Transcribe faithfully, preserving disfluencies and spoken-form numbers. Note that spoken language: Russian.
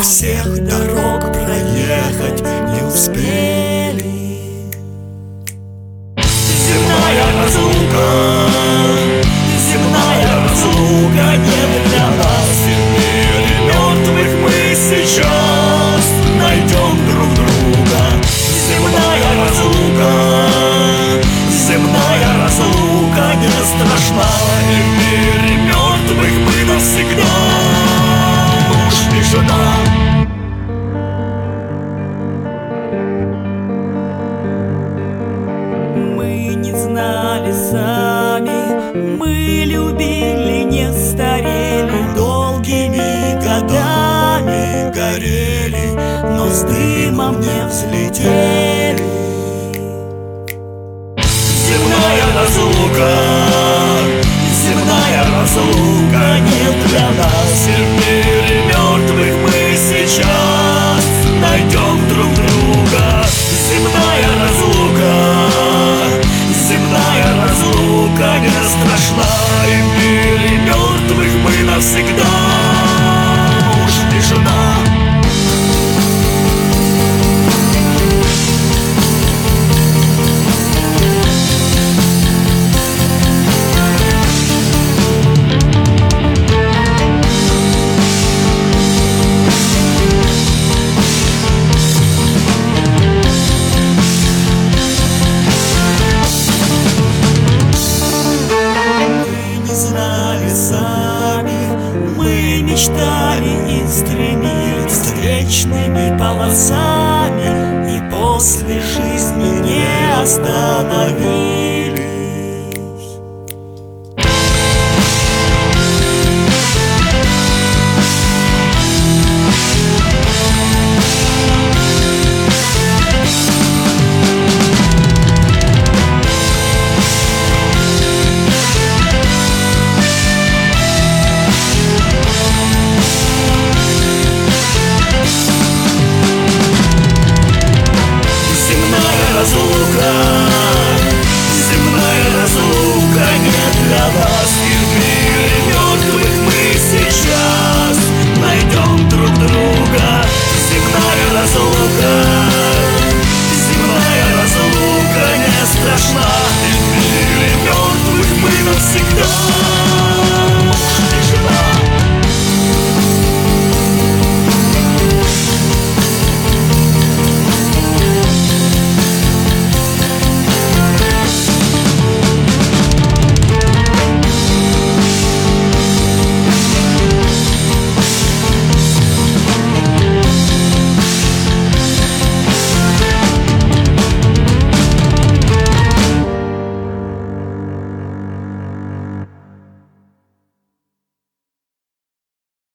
всех дорог проехать не успели. Земная разлука, земная разлука, нет для нас в мире мертвых. Мы сейчас найдем друг друга. Земная разлука, земная разлука не страшна. И в мире мертвых мы навсегда муж и жена. Мы не знали сами, мы любили, не старели, долгими годами горели, но с дымом не взлетели. Земная разлука, земная разлука нет для нас. И в мире мертвых мы сейчас найдем друг друга. Земная разлука, земная разлука не страшна. И в мире мертвых мы навсегда муж и жена. Мы мечтали и стремились встречными полосами, и после жизни не остановились.